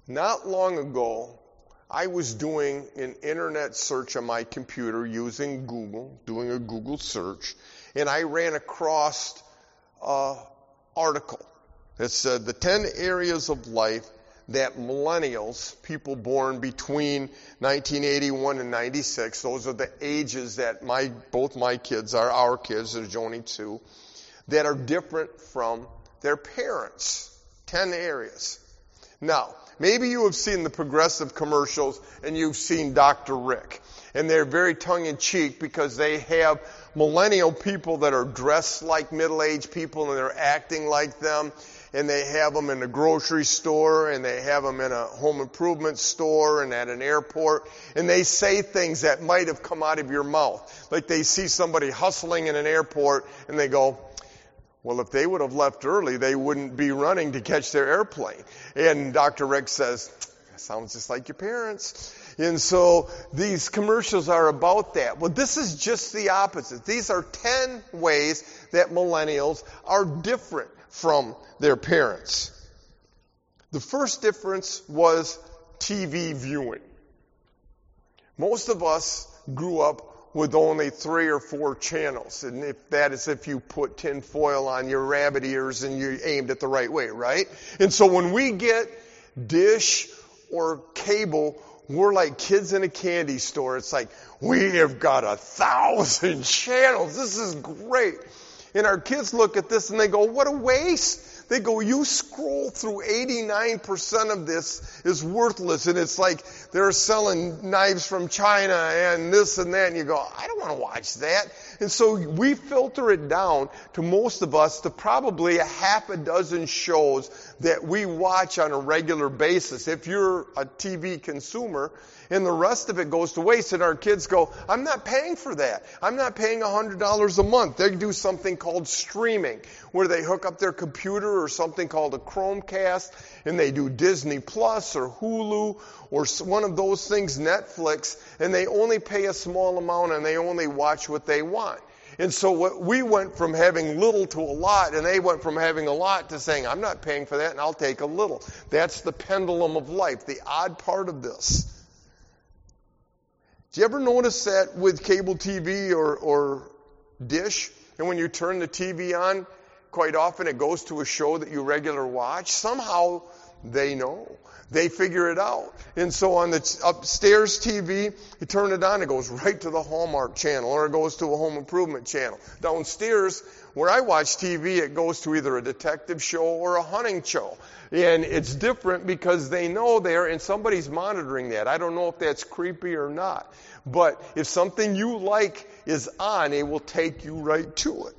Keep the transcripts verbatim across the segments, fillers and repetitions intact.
Not long ago, I was doing an internet search on my computer using Google, doing a Google search, and I ran across an article that said the ten areas of life that millennials, people born between nineteen eighty-one and ninety-six, those are the ages that my both my kids are, our kids, there's only two, that are different from their parents. Ten areas. Now, maybe you have seen the Progressive commercials and you've seen Doctor Rick. And they're very tongue-in-cheek because they have millennial people that are dressed like middle-aged people and they're acting like them. And they have them in a grocery store and they have them in a home improvement store and at an airport. And they say things that might have come out of your mouth. Like they see somebody hustling in an airport and they go, well, if they would have left early, they wouldn't be running to catch their airplane. And Doctor Rick says, that sounds just like your parents. And so these commercials are about that. Well, this is just the opposite. These are ten ways that millennials are different from their parents. The first difference was T V viewing. Most of us grew up with only three or four channels. And if that is if you put tin foil on your rabbit ears and you aimed it the right way, right? And so when we get dish or cable, we're like kids in a candy store. It's like, we have got a thousand channels. This is great. And our kids look at this and they go, what a waste. They go, you scroll through eighty-nine percent of this is worthless. And it's like they're selling knives from China and this and that. And you go, I don't want to watch that. And so we filter it down to most of us to probably a half a dozen shows that we watch on a regular basis. If you're a T V consumer, and the rest of it goes to waste, and our kids go, I'm not paying for that. I'm not paying one hundred dollars a month. They do something called streaming, where they hook up their computer or something called a Chromecast, and they do Disney Plus or Hulu or one of those things, Netflix, and they only pay a small amount and they only watch what they want. And so what we went from having little to a lot, and they went from having a lot to saying, I'm not paying for that and I'll take a little. That's the pendulum of life, the odd part of this. Do you ever notice that with cable T V or, or dish? And when you turn the T V on, quite often it goes to a show that you regularly watch. Somehow they know. They figure it out. And so on the upstairs T V, you turn it on, it goes right to the Hallmark channel, or it goes to a home improvement channel. Downstairs, where I watch T V, it goes to either a detective show or a hunting show. And it's different because they know there, and somebody's monitoring that. I don't know if that's creepy or not. But if something you like is on, it will take you right to it.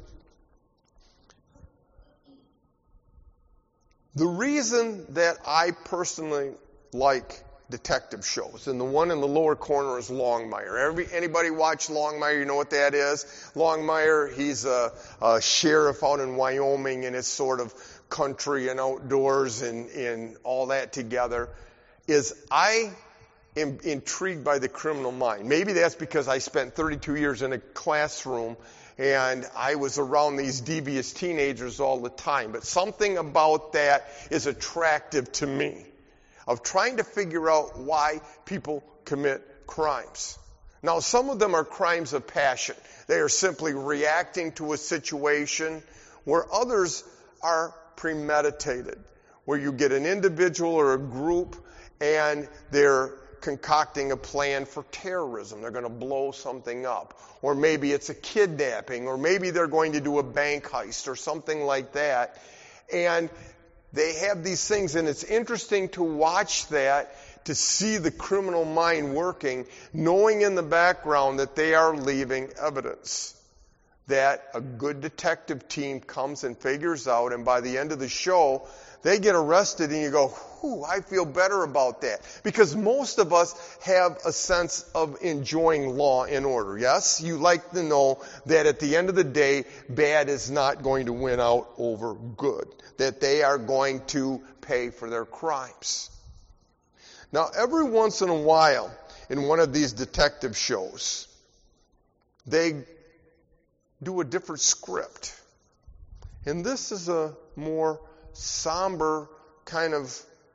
The reason that I personally like detective shows, and the one in the lower corner is Longmire. Every, anybody watch Longmire? You know what that is? Longmire, he's a, a sheriff out in Wyoming, and it's sort of country and outdoors and, and all that together. Is I am intrigued by the criminal mind. Maybe that's because I spent thirty-two years in a classroom and I was around these devious teenagers all the time. But something about that is attractive to me, of trying to figure out why people commit crimes. Now, some of them are crimes of passion. They are simply reacting to a situation, where others are premeditated, where you get an individual or a group and they're concocting a plan for terrorism. They're going to blow something up. Or maybe it's a kidnapping, or maybe they're going to do a bank heist or something like that. And they have these things, and it's interesting to watch that, to see the criminal mind working, knowing in the background that they are leaving evidence. That a good detective team comes and figures out, and by the end of the show, they get arrested, and you go, whew, I feel better about that. Because most of us have a sense of enjoying law and order, yes? You like to know that at the end of the day, bad is not going to win out over good. That they are going to pay for their crimes. Now, every once in a while, in one of these detective shows, they do a different script. And this is a more somber kind of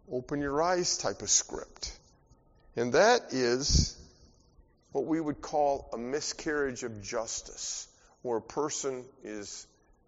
open your eyes type of script. And that is what we would call a miscarriage of justice, where a person is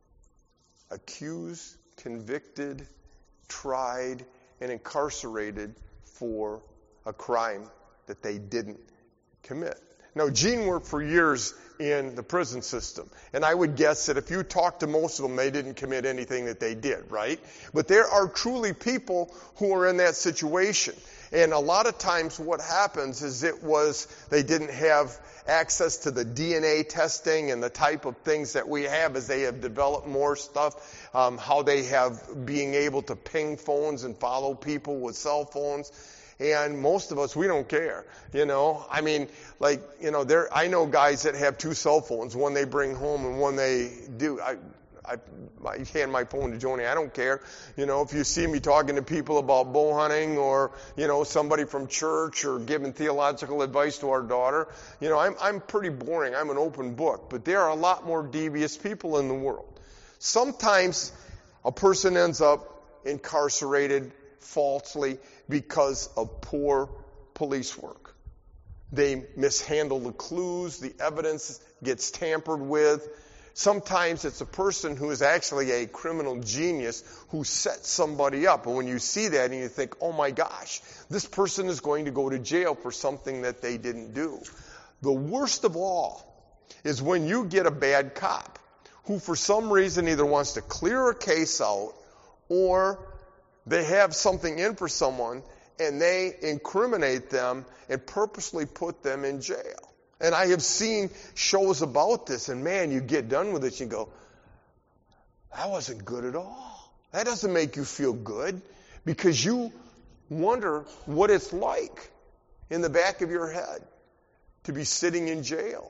accused, convicted, tried, and incarcerated for a crime that they didn't commit. Now, Gene worked for years in the prison system, and I would guess that if you talk to most of them, they didn't commit anything that they did, right? But there are truly people who are in that situation. And a lot of times what happens is it was they didn't have access to the D N A testing and the type of things that we have as they have developed more stuff, um, how they have being able to ping phones and follow people with cell phones. And most of us, we don't care, you know. I mean, like, you know, there. I know guys that have two cell phones, one they bring home and one they do. I, I, I hand my phone to Joni. I don't care. You know, if you see me talking to people about bow hunting or, you know, somebody from church or giving theological advice to our daughter, you know, I'm, I'm pretty boring. I'm an open book. But there are a lot more devious people in the world. Sometimes a person ends up incarcerated falsely because of poor police work. They mishandle the clues, the evidence gets tampered with. Sometimes it's a person who is actually a criminal genius who sets somebody up. And when you see that and you think, oh my gosh, this person is going to go to jail for something that they didn't do. The worst of all is when you get a bad cop who for some reason either wants to clear a case out or they have something in for someone and they incriminate them and purposely put them in jail. And I have seen shows about this, and man, you get done with it, and you go, that wasn't good at all. That doesn't make you feel good, because you wonder what it's like in the back of your head to be sitting in jail,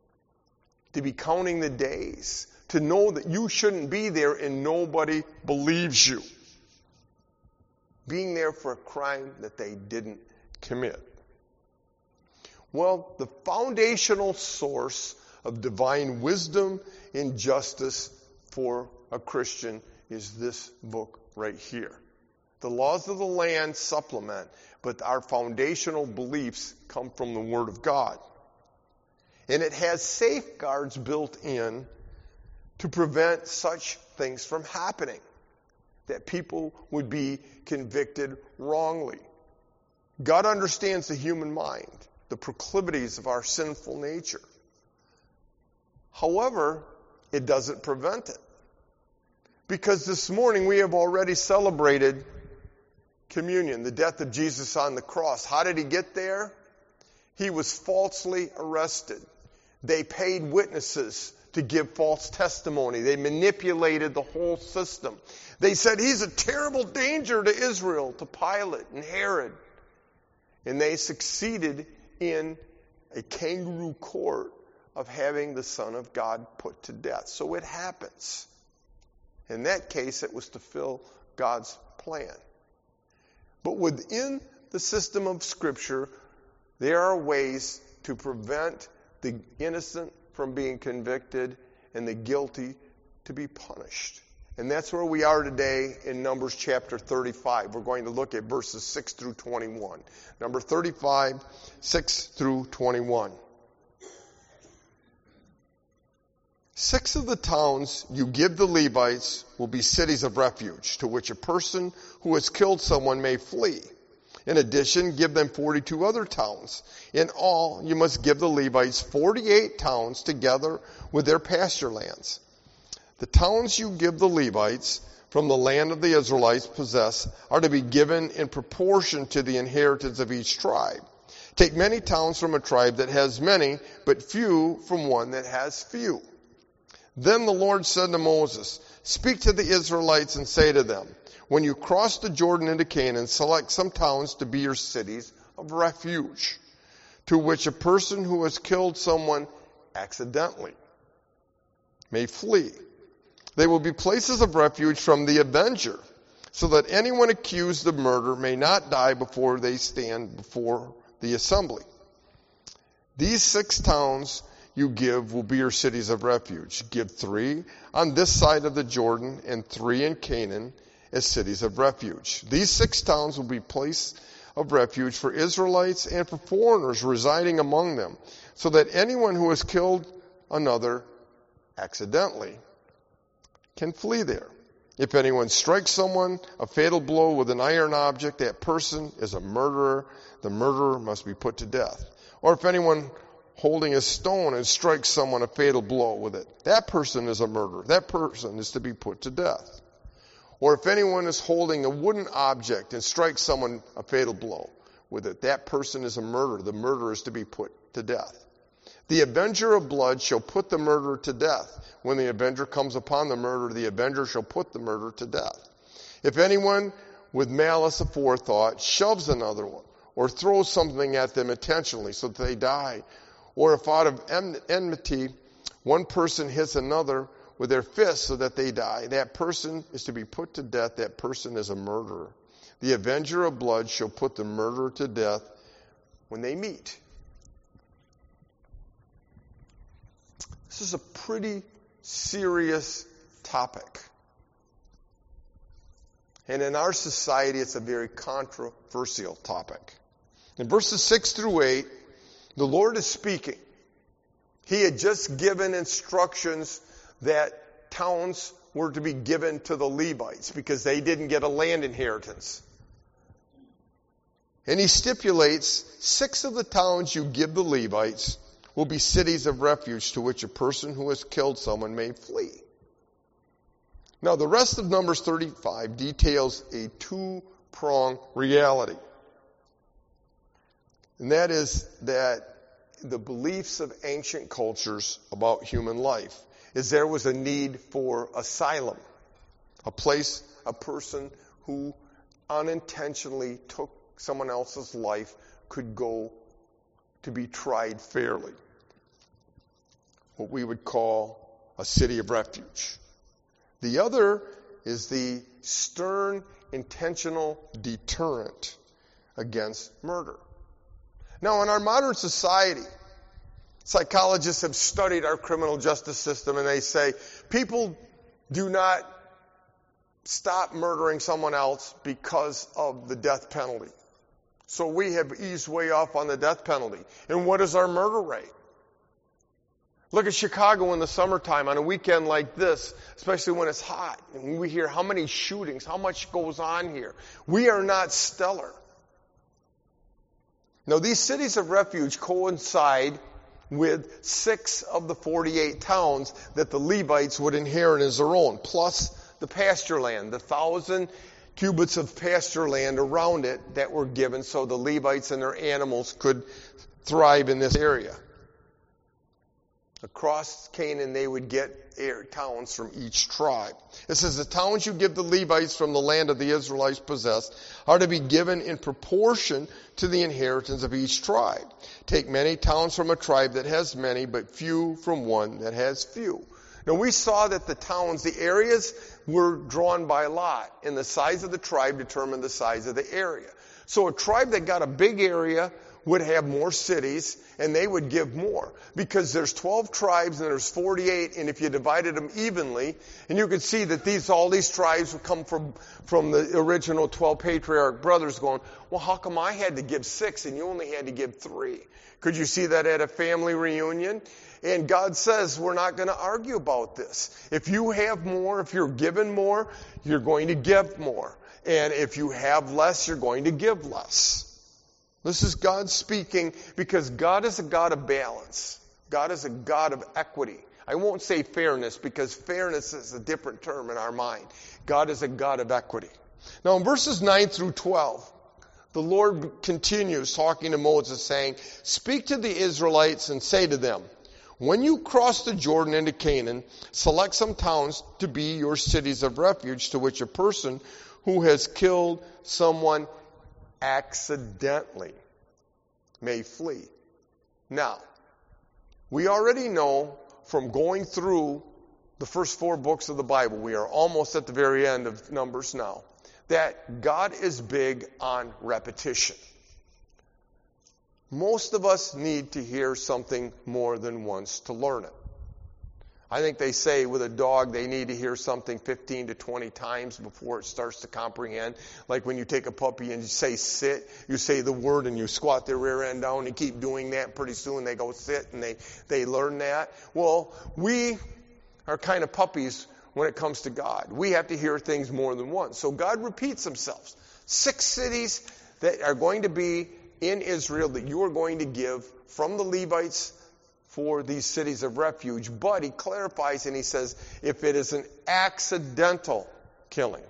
to be counting the days, to know that you shouldn't be there and nobody believes you. Being there for a crime that they didn't commit. Well, the foundational source of divine wisdom and justice for a Christian is this book right here. The laws of the land supplement, but our foundational beliefs come from the Word of God. And it has safeguards built in to prevent such things from happening, that people would be convicted wrongly. God understands the human mind, the proclivities of our sinful nature. However, it doesn't prevent it. Because this morning we have already celebrated communion, the death of Jesus on the cross. How did he get there? He was falsely arrested. They paid witnesses to give false testimony. They manipulated the whole system. They said he's a terrible danger to Israel, to Pilate and Herod. And they succeeded in a kangaroo court of having the Son of God put to death. So it happens. In that case, it was to fulfill God's plan. But within the system of Scripture, there are ways to prevent the innocent from being convicted and the guilty to be punished. And that's where we are today in Numbers chapter thirty-five. We're going to look at verses six through twenty-one. Number thirty-five, six through twenty-one. Six of the towns you give the Levites will be cities of refuge, to which a person who has killed someone may flee. In addition, give them forty-two other towns. In all, you must give the Levites forty-eight towns together with their pasture lands. The towns you give the Levites from the land of the Israelites possess are to be given in proportion to the inheritance of each tribe. Take many towns from a tribe that has many, but few from one that has few. Then the Lord said to Moses, speak to the Israelites and say to them, when you cross the Jordan into Canaan, select some towns to be your cities of refuge, to which a person who has killed someone accidentally may flee. They will be places of refuge from the avenger, so that anyone accused of murder may not die before they stand before the assembly. These six towns you give will be your cities of refuge. Give three on this side of the Jordan and three in Canaan, as cities of refuge. These six towns will be places of refuge for Israelites and for foreigners residing among them, so that anyone who has killed another accidentally can flee there. If anyone strikes someone a fatal blow with an iron object, that person is a murderer. The murderer must be put to death. Or if anyone holding a stone and strikes someone a fatal blow with it, that person is a murderer. That person is to be put to death. Or if anyone is holding a wooden object and strikes someone a fatal blow with it, that person is a murderer. The murderer is to be put to death. The avenger of blood shall put the murderer to death. When the avenger comes upon the murderer, the avenger shall put the murderer to death. If anyone with malice aforethought shoves another one, or throws something at them intentionally so that they die, or if out of enmity one person hits another with their fist so that they die, that person is to be put to death. That person is a murderer. The avenger of blood shall put the murderer to death when they meet. This is a pretty serious topic. And in our society, it's a very controversial topic. In verses six through eight, the Lord is speaking. He had just given instructions that towns were to be given to the Levites because they didn't get a land inheritance. And he stipulates six of the towns you give the Levites will be cities of refuge to which a person who has killed someone may flee. Now, the rest of Numbers thirty-five details a two-pronged reality. And that is that the beliefs of ancient cultures about human life is there was a need for asylum, a place, a person who unintentionally took someone else's life could go to be tried fairly. What we would call a city of refuge. The other is the stern, intentional deterrent against murder. Now, in our modern society, psychologists have studied our criminal justice system, and they say people do not stop murdering someone else because of the death penalty. So we have eased way off on the death penalty. And what is our murder rate? Look at Chicago in the summertime on a weekend like this, especially when it's hot. And we hear how many shootings, how much goes on here. We are not stellar. Now, these cities of refuge coincide with six of the forty-eight towns that the Levites would inherit as their own, plus the pasture land, the thousand cubits of pasture land around it that were given so the Levites and their animals could thrive in this area. Across Canaan, they would get towns from each tribe. It says, the towns you give the Levites from the land of the Israelites possessed are to be given in proportion to the inheritance of each tribe. Take many towns from a tribe that has many, but few from one that has few. Now, we saw that the towns, the areas were drawn by lot, and the size of the tribe determined the size of the area. So a tribe that got a big area would have more cities, and they would give more. Because there's twelve tribes, and there's forty-eight, and if you divided them evenly, and you could see that these all these tribes would come from, from the original twelve patriarch brothers going, well, how come I had to give six, and you only had to give three? Could you see that at a family reunion? And God says we're not going to argue about this. If you have more, if you're given more, you're going to give more. And if you have less, you're going to give less. This is God speaking because God is a God of balance. God is a God of equity. I won't say fairness because fairness is a different term in our mind. God is a God of equity. Now in verses nine through twelve, the Lord continues talking to Moses saying, speak to the Israelites and say to them, when you cross the Jordan into Canaan, select some towns to be your cities of refuge to which a person who has killed someone accidentally may flee. Now, we already know from going through the first four books of the Bible, we are almost at the very end of Numbers now, that God is big on repetition. Most of us need to hear something more than once to learn it. I think they say with a dog they need to hear something fifteen to twenty times before it starts to comprehend. Like when you take a puppy and you say sit, you say the word and you squat their rear end down and keep doing that. Pretty soon they go sit and they, they learn that. Well, we are kind of puppies when it comes to God. We have to hear things more than once. So God repeats himself. Six cities that are going to be in Israel that you are going to give from the Levites for these cities of refuge. But he clarifies and he says, if it is an accidental killing.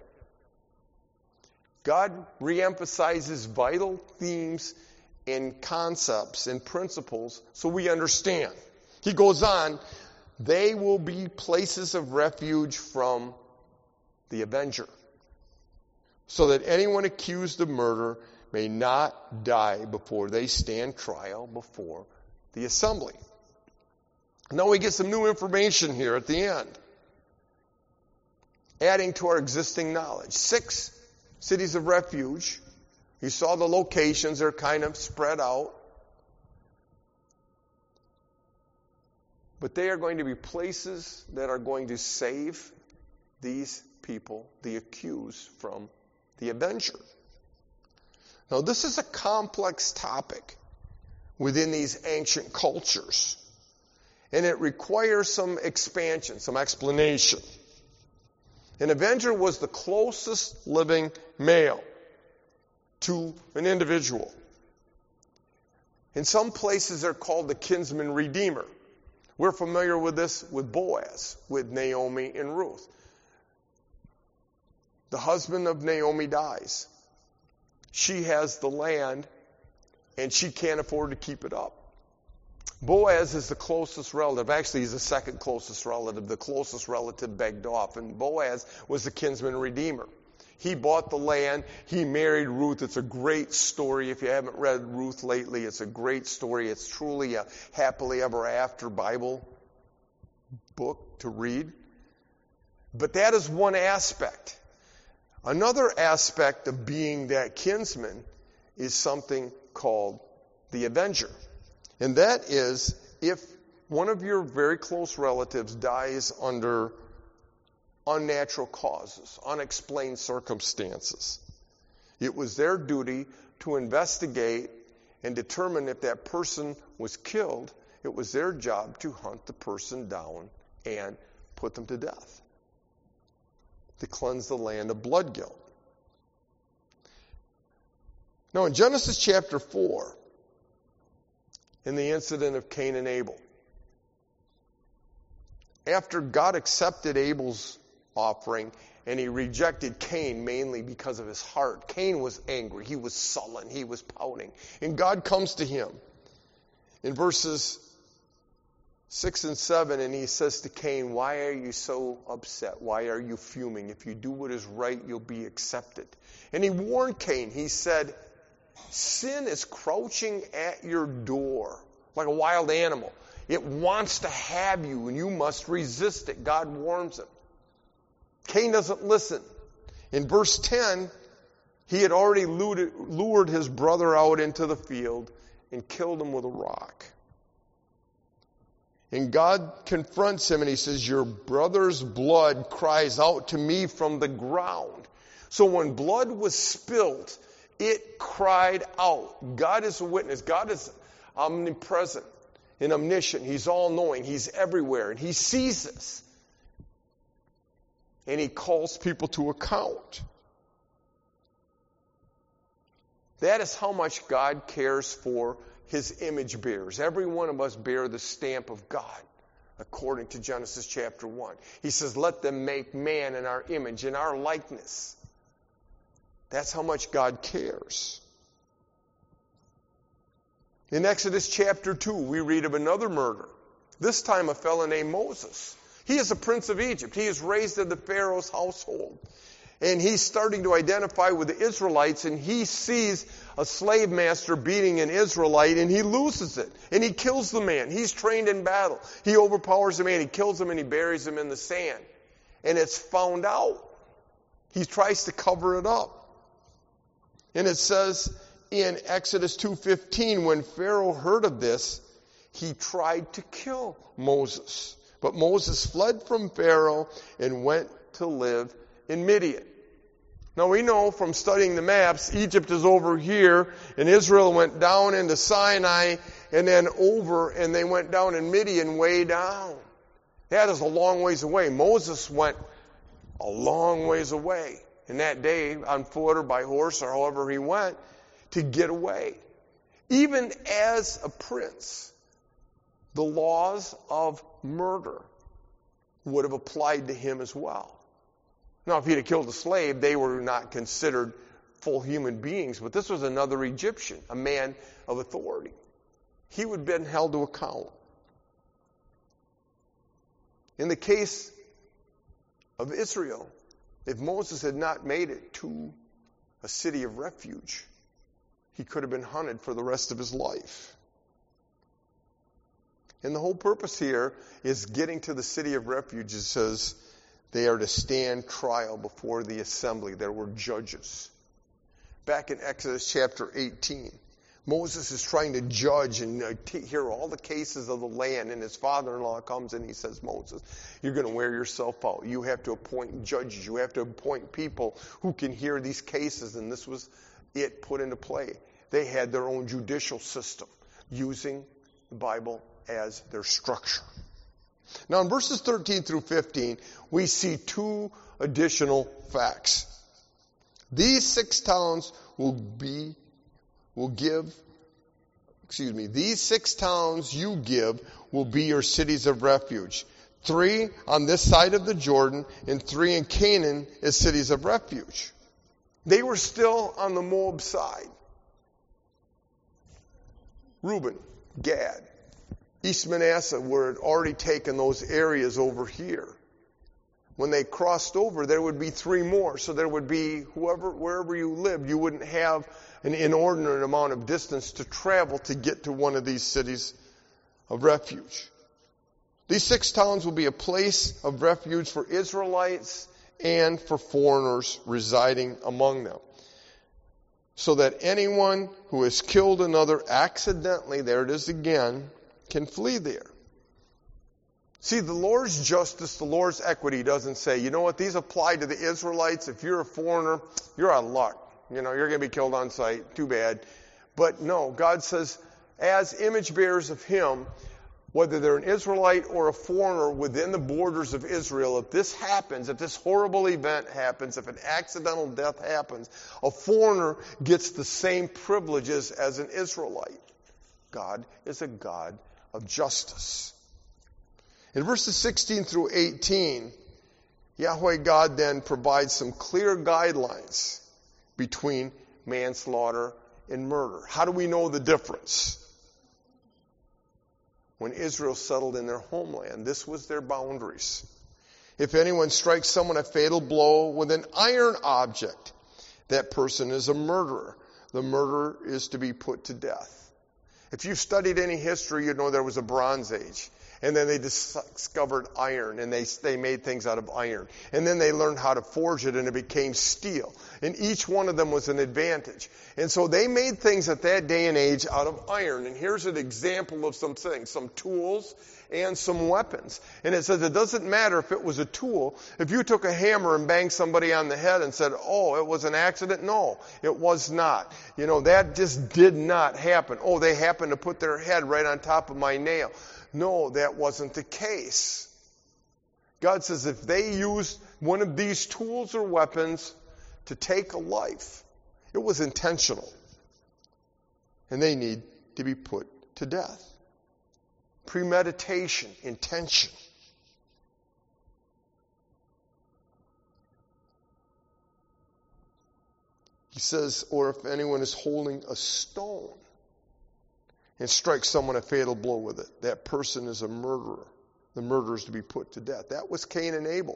God reemphasizes vital themes and concepts and principles so we understand. He goes on, they will be places of refuge from the avenger, so that anyone accused of murder may not die before they stand trial before the assembly. Now we get some new information here at the end, adding to our existing knowledge. Six cities of refuge. You saw the locations, they're kind of spread out. But they are going to be places that are going to save these people, the accused, from the avenger. Now this is a complex topic within these ancient cultures. And it requires some expansion, some explanation. An avenger was the closest living male to an individual. In some places they're called the kinsman redeemer. We're familiar with this with Boaz, with Naomi and Ruth. The husband of Naomi dies. She has the land and she can't afford to keep it up. Boaz is the closest relative. Actually, he's the second closest relative. The closest relative begged off. And Boaz was the kinsman redeemer. He bought the land. He married Ruth. It's a great story. If you haven't read Ruth lately, it's a great story. It's truly a happily ever after Bible book to read. But that is one aspect. Another aspect of being that kinsman is something called the avenger. And that is if one of your very close relatives dies under unnatural causes, unexplained circumstances. It was their duty to investigate and determine if that person was killed. It was their job to hunt the person down and put them to death, to cleanse the land of blood guilt. Now in Genesis chapter four, in the incident of Cain and Abel, after God accepted Abel's offering and he rejected Cain mainly because of his heart, Cain was angry, he was sullen, he was pouting. And God comes to him in verses six and seven and he says to Cain, why are you so upset? Why are you fuming? If you do what is right, you'll be accepted. And he warned Cain, he said, sin is crouching at your door like a wild animal. It wants to have you and you must resist it. God warns him. Cain doesn't listen. In verse ten, he had already lured, lured his brother out into the field and killed him with a rock. And God confronts him and he says, your brother's blood cries out to me from the ground. So when blood was spilled, it cried out. God is a witness. God is omnipresent and omniscient. He's all-knowing. He's everywhere. And he sees this. And he calls people to account. That is how much God cares for his image bearers. Every one of us bear the stamp of God, according to Genesis chapter one. He says, let them make man in our image, in our likeness. That's how much God cares. In Exodus chapter two, we read of another murder. This time a fellow named Moses. He is a prince of Egypt. He is raised in the Pharaoh's household. And he's starting to identify with the Israelites, and he sees a slave master beating an Israelite, and he loses it. And he kills the man. He's trained in battle. He overpowers the man. He kills him, and he buries him in the sand. And it's found out. He tries to cover it up. And it says in Exodus two fifteen, when Pharaoh heard of this, he tried to kill Moses. But Moses fled from Pharaoh and went to live in Midian. Now we know from studying the maps, Egypt is over here, and Israel went down into Sinai, and then over, and they went down in Midian way down. That is a long ways away. Moses went a long ways away. And that day, on foot or by horse or however he went, to get away. Even as a prince, the laws of murder would have applied to him as well. Now, if he'd have killed a slave, they were not considered full human beings, but this was another Egyptian, a man of authority. He would have been held to account. In the case of Israel, if Moses had not made it to a city of refuge, he could have been hunted for the rest of his life. And the whole purpose here is getting to the city of refuge. It says they are to stand trial before the assembly. There were judges. Back in Exodus chapter eighteen, Moses is trying to judge and uh, t- hear all the cases of the land, and his father-in-law comes and he says, Moses, you're going to wear yourself out. You have to appoint judges. You have to appoint people who can hear these cases, and this was it put into play. They had their own judicial system using the Bible as their structure. Now in verses thirteen through fifteen, we see two additional facts. These six towns will be, will give, excuse me, these six towns you give will be your cities of refuge. Three on this side of the Jordan and three in Canaan as cities of refuge. They were still on the Moab side. Reuben, Gad, East Manasseh were had already taken those areas over here. When they crossed over, there would be three more. So there would be, whoever, wherever you lived, you wouldn't have an inordinate amount of distance to travel to get to one of these cities of refuge. These six towns will be a place of refuge for Israelites and for foreigners residing among them. So that anyone who has killed another accidentally, there it is again, can flee there. See, the Lord's justice, the Lord's equity doesn't say, you know what, these apply to the Israelites. If you're a foreigner, you're out of luck. You know, you're going to be killed on sight. Too bad. But no, God says, as image bearers of Him, whether they're an Israelite or a foreigner within the borders of Israel, if this happens, if this horrible event happens, if an accidental death happens, a foreigner gets the same privileges as an Israelite. God is a God of justice. In verses sixteen through eighteen, Yahweh God then provides some clear guidelines between manslaughter and murder. How do we know the difference? When Israel settled in their homeland, this was their boundaries. If anyone strikes someone a fatal blow with an iron object, that person is a murderer. The murderer is to be put to death. If you've studied any history, you know there was a Bronze Age. And then they discovered iron, and they they made things out of iron. And then they learned how to forge it, and it became steel. And each one of them was an advantage. And so they made things at that day and age out of iron. And here's an example of some things, some tools and some weapons. And it says it doesn't matter if it was a tool. If you took a hammer and banged somebody on the head and said, oh, it was an accident, no, it was not. You know, that just did not happen. Oh, they happened to put their head right on top of my nail. No, that wasn't the case. God says if they used one of these tools or weapons to take a life, it was intentional. And they need to be put to death. Premeditation, intention. He says, or if anyone is holding a stone and strikes someone a fatal blow with it, that person is a murderer. The murderer is to be put to death. That was Cain and Abel.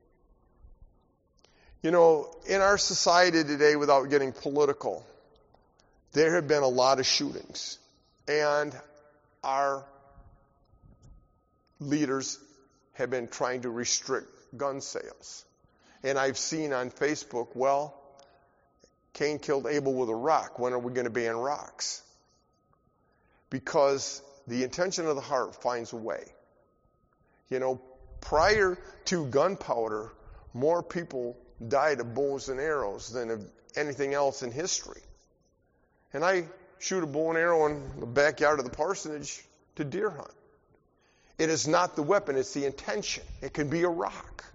You know, in our society today, without getting political, there have been a lot of shootings. And our leaders have been trying to restrict gun sales. And I've seen on Facebook, well, Cain killed Abel with a rock. When are we going to ban rocks? Because the intention of the heart finds a way. You know, prior to gunpowder, more people died of bows and arrows than of anything else in history. And I shoot a bow and arrow in the backyard of the parsonage to deer hunt. It is not the weapon, it's the intention. It can be a rock.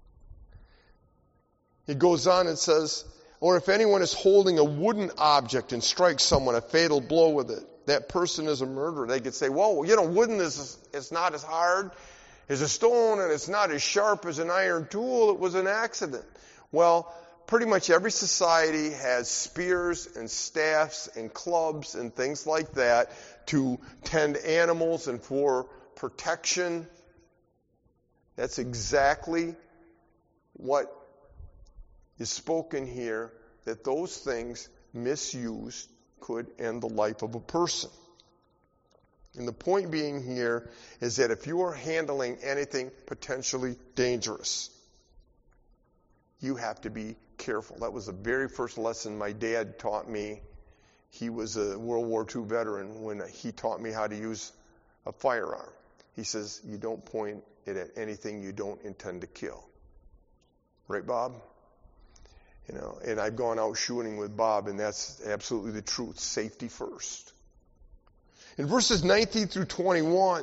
It goes on and says, or if anyone is holding a wooden object and strikes someone a fatal blow with it, that person is a murderer. They could say, well, you know, wooden is it's not as hard as a stone and it's not as sharp as an iron tool. It was an accident. Well, pretty much every society has spears and staffs and clubs and things like that to tend animals and for protection. That's exactly what is spoken here, that those things misused could end the life of a person. And the point being here is that if you are handling anything potentially dangerous, you have to be careful. That was the very first lesson my dad taught me. He was a World War Two veteran when he taught me how to use a firearm. He says, you don't point it at anything you don't intend to kill. Right, Bob? You know, and I've gone out shooting with Bob, and that's absolutely the truth. Safety first. In verses nineteen through twenty-one,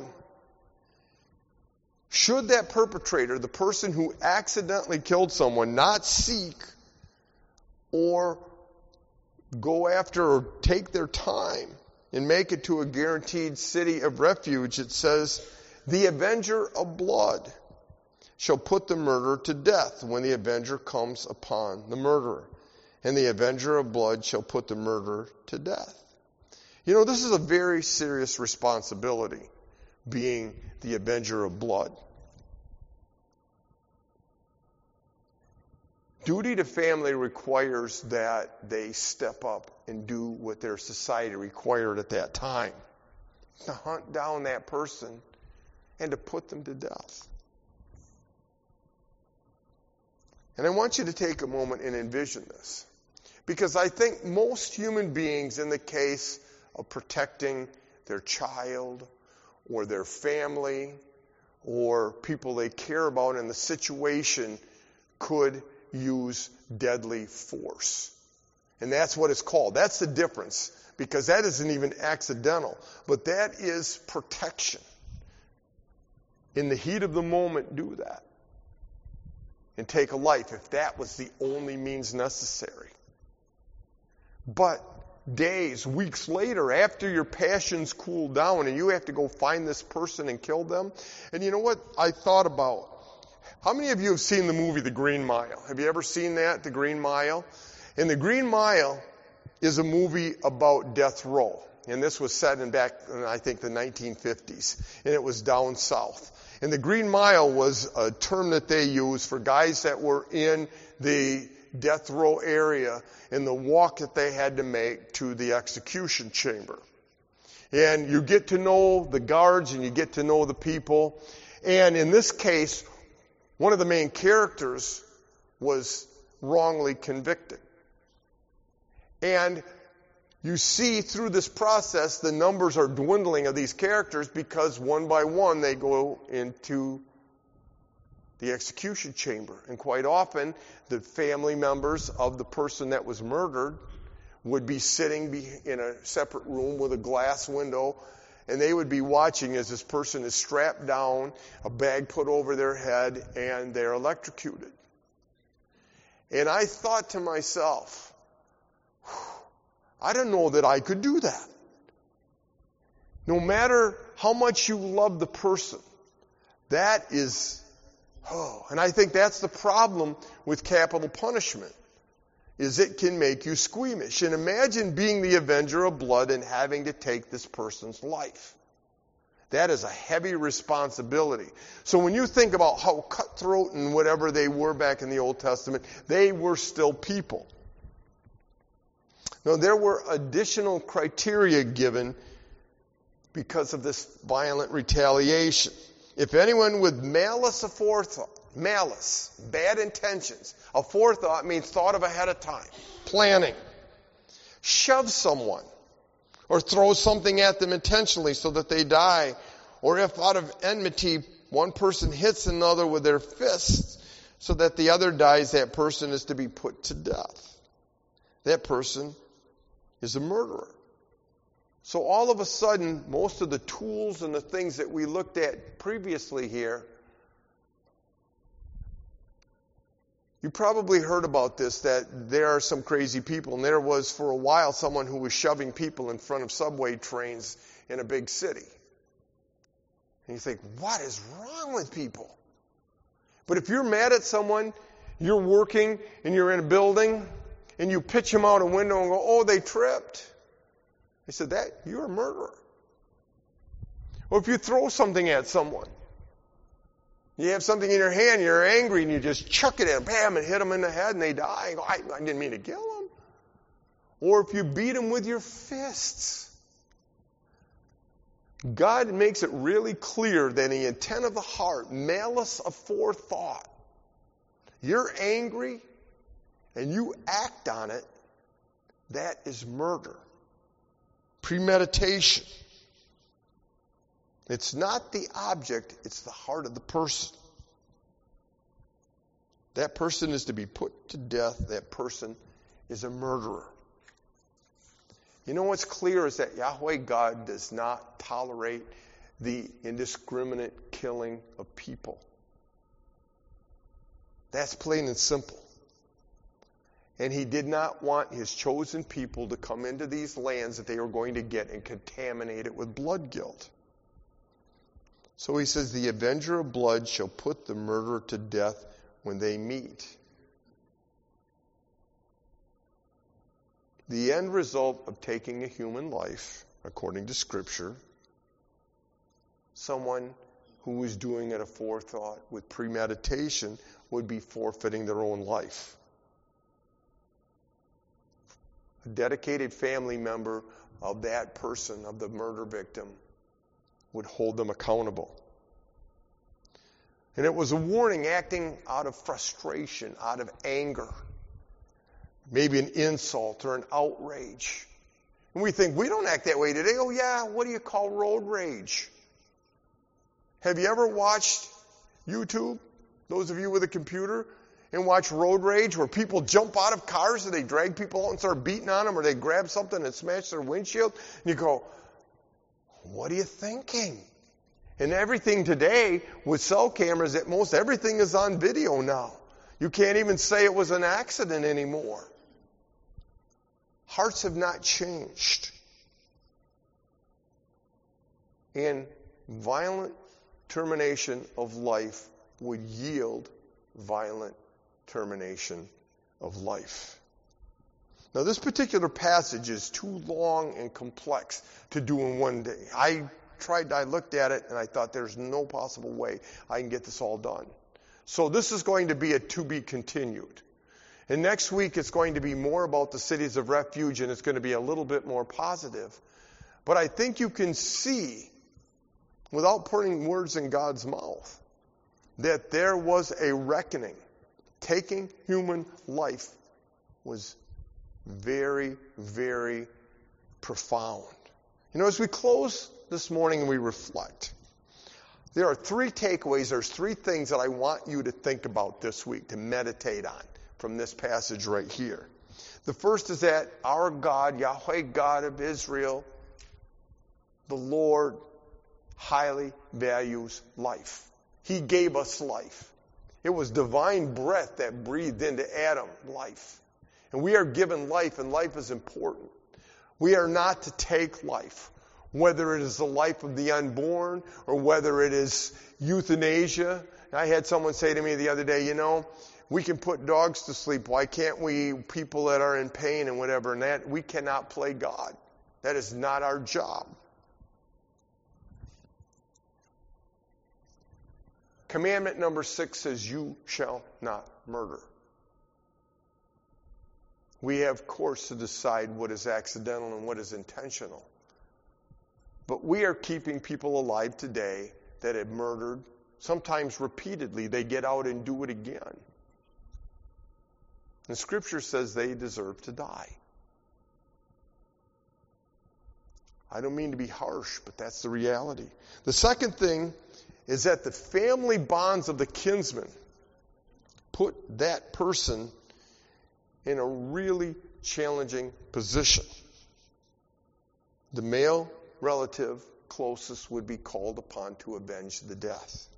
should that perpetrator, the person who accidentally killed someone, not seek or go after or take their time and make it to a guaranteed city of refuge, it says, the avenger of blood shall put the murderer to death when the avenger comes upon the murderer. And the avenger of blood shall put the murderer to death. You know, this is a very serious responsibility, being the avenger of blood. Duty to family requires that they step up and do what their society required at that time. To hunt down that person and to put them to death. And I want you to take a moment and envision this. Because I think most human beings, in the case of protecting their child or their family or people they care about in the situation, could use deadly force. And that's what it's called. That's the difference, because that isn't even accidental, but that is protection. In the heat of the moment, do that and take a life if that was the only means necessary. But days, weeks later, after your passions cool down and you have to go find this person and kill them, and you know what I thought about? How many of you have seen the movie The Green Mile? Have you ever seen that, The Green Mile? And The Green Mile is a movie about death row. And this was set in back in, I think, the nineteen fifties. And it was down south. And the Green Mile was a term that they used for guys that were in the death row area and the walk that they had to make to the execution chamber. And you get to know the guards and you get to know the people. And in this case, one of the main characters was wrongly convicted. And you see through this process the numbers are dwindling of these characters because one by one they go into the execution chamber. And quite often the family members of the person that was murdered would be sitting in a separate room with a glass window, and they would be watching as this person is strapped down, a bag put over their head, and they're electrocuted. And I thought to myself, I don't know that I could do that. No matter how much you love the person, that is, oh, and I think that's the problem with capital punishment, is it can make you squeamish. And imagine being the avenger of blood and having to take this person's life. That is a heavy responsibility. So when you think about how cutthroat and whatever they were back in the Old Testament, they were still people. Now, there were additional criteria given because of this violent retaliation. If anyone with malice aforethought, malice, bad intentions, aforethought means thought of ahead of time, planning, shoves someone or throws something at them intentionally so that they die, or if out of enmity one person hits another with their fists so that the other dies, that person is to be put to death. That person is a murderer. So all of a sudden, most of the tools and the things that we looked at previously here, you probably heard about this, that there are some crazy people. And there was, for a while, someone who was shoving people in front of subway trains in a big city. And you think, what is wrong with people? But if you're mad at someone, you're working and you're in a building, and you pitch them out a window and go, oh, they tripped. They said, that, you're a murderer. Or if you throw something at someone, you have something in your hand, you're angry, and you just chuck it at them, bam, and hit them in the head, and they die. Go, I, I didn't mean to kill them. Or if you beat them with your fists. God makes it really clear that the intent of the heart, malice aforethought, you're angry and you act on it, that is murder. Premeditation. It's not the object, it's the heart of the person. That person is to be put to death. That person is a murderer. You know what's clear is that Yahweh God does not tolerate the indiscriminate killing of people. That's plain and simple. And he did not want his chosen people to come into these lands that they were going to get and contaminate it with blood guilt. So he says, the avenger of blood shall put the murderer to death when they meet. The end result of taking a human life, according to Scripture, someone who was doing it aforethought with premeditation would be forfeiting their own life. A dedicated family member of that person, of the murder victim, would hold them accountable. And it was a warning acting out of frustration, out of anger, maybe an insult or an outrage. And we think, we don't act that way today. Oh yeah, what do you call road rage? Have you ever watched YouTube, those of you with a computer, and watch road rage where people jump out of cars and they drag people out and start beating on them, or they grab something and smash their windshield? And you go, what are you thinking? And everything today with cell cameras, at most everything is on video now. You can't even say it was an accident anymore. Hearts have not changed. And violent termination of life would yield violent termination of life. Now, this particular passage is too long and complex to do in one day. I tried, I looked at it, and I thought there's no possible way I can get this all done. So this is going to be a to be continued. And next week it's going to be more about the cities of refuge, and it's going to be a little bit more positive. But I think you can see, without putting words in God's mouth, that there was a reckoning. Taking human life was very, very profound. You know, as we close this morning and we reflect, there are three takeaways, there's three things that I want you to think about this week, to meditate on from this passage right here. The first is that our God, Yahweh God of Israel, the Lord, highly values life. He gave us life. It was divine breath that breathed into Adam life. And we are given life, and life is important. We are not to take life, whether it is the life of the unborn or whether it is euthanasia. I had someone say to me the other day, you know, we can put dogs to sleep. Why can't we, people that are in pain and whatever, and that we cannot play God. That is not our job. Commandment number six says, you shall not murder. We have, of course, to decide what is accidental and what is intentional. But we are keeping people alive today that have murdered, sometimes repeatedly. They get out and do it again. And Scripture says they deserve to die. I don't mean to be harsh, but that's the reality. The second thing is that the family bonds of the kinsman put that person in a really challenging position. The male relative closest would be called upon to avenge the death.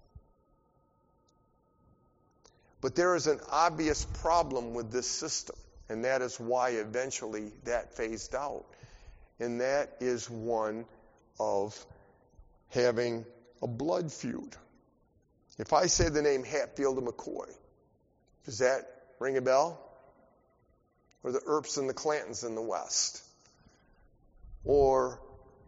But there is an obvious problem with this system, and that is why eventually that phased out. And that is one of having a blood feud. If I say the name Hatfield and McCoy, does that ring a bell? Or the Earps and the Clantons in the West? Or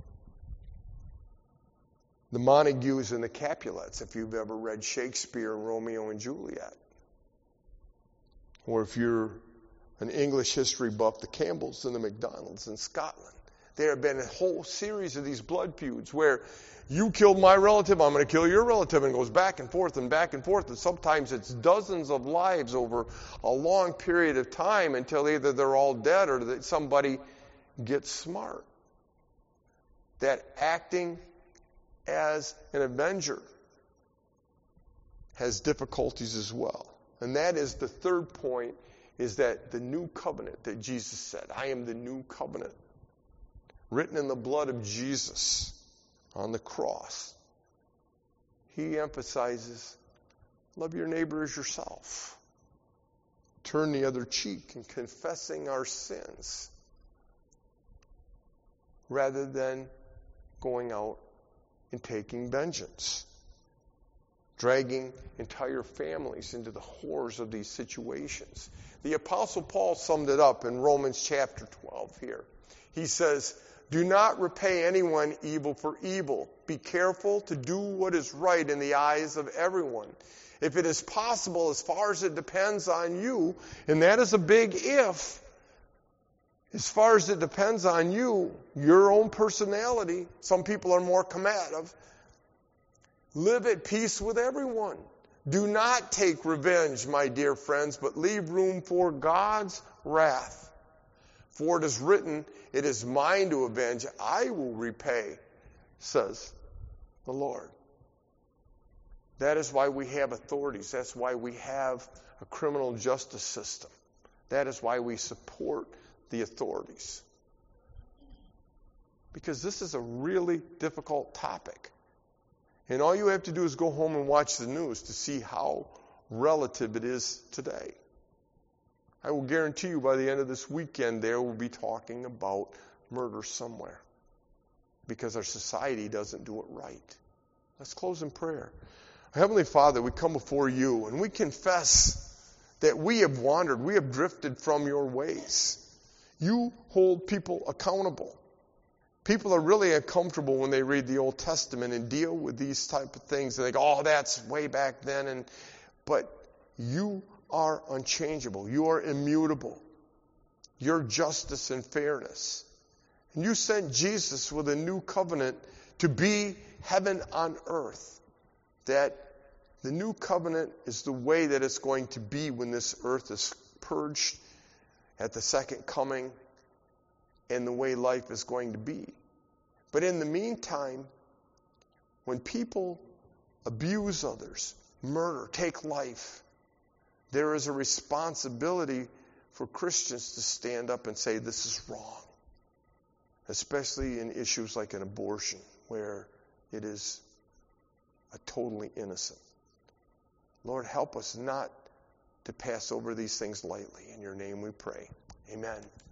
the Montagues and the Capulets, if you've ever read Shakespeare, Romeo and Juliet? Or if you're an English history buff, the Campbells and the MacDonalds in Scotland. There have been a whole series of these blood feuds where you killed my relative, I'm going to kill your relative, and it goes back and forth and back and forth. And sometimes it's dozens of lives over a long period of time until either they're all dead or that somebody gets smart. That acting as an avenger has difficulties as well. And that is the third point, is that the new covenant that Jesus said, I am the new covenant, written in the blood of Jesus on the cross. He emphasizes, love your neighbor as yourself. Turn the other cheek in confessing our sins, rather than going out and taking vengeance, dragging entire families into the horrors of these situations. The Apostle Paul summed it up in Romans chapter twelve here. He says, do not repay anyone evil for evil. Be careful to do what is right in the eyes of everyone. If it is possible, as far as it depends on you, and that is a big if, as far as it depends on you, your own personality, some people are more combative, live at peace with everyone. Do not take revenge, my dear friends, but leave room for God's wrath. For it is written, it is mine to avenge, I will repay, says the Lord. That is why we have authorities. That's why we have a criminal justice system. That is why we support the authorities. Because this is a really difficult topic. And all you have to do is go home and watch the news to see how relative it is today. I will guarantee you by the end of this weekend there will be talking about murder somewhere. Because our society doesn't do it right. Let's close in prayer. Heavenly Father, we come before you and we confess that we have wandered, we have drifted from your ways. You hold people accountable. People are really uncomfortable when they read the Old Testament and deal with these type of things. They go, oh, that's way back then. And but you are unchangeable. You are immutable. Your justice and fairness. And you sent Jesus with a new covenant to be heaven on earth. That the new covenant is the way that it's going to be when this earth is purged at the second coming, and the way life is going to be. But in the meantime, when people abuse others, murder, take life, there is a responsibility for Christians to stand up and say this is wrong. Especially in issues like an abortion, where it is a totally innocent. Lord, help us not to pass over these things lightly. In your name we pray. Amen.